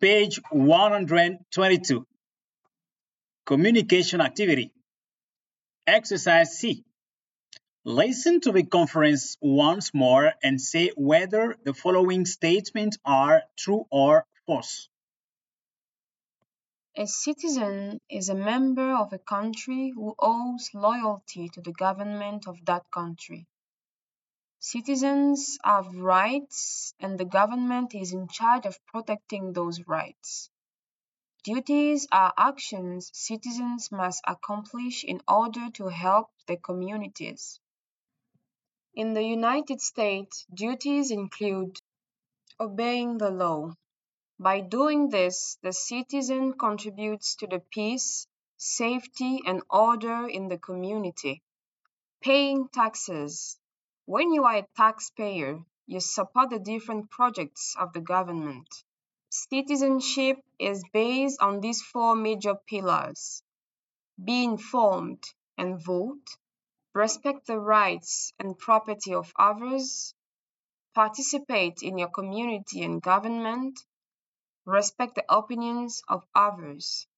Page 122. Communication activity. Exercise C. Listen to the conference once more and say whether the following statements are true or false. A citizen is a member of a country who owes loyalty to the government of that country. Citizens have rights, and the government is in charge of protecting those rights. Duties are actions citizens must accomplish in order to help their communities. In the United States, duties include obeying the law. By doing this, the citizen contributes to the peace, safety, and order in the community. Paying taxes. When you are a taxpayer, you support the different projects of the government. Citizenship is based on these four major pillars: be informed and vote, respect the rights and property of others, participate in your community and government, respect the opinions of others.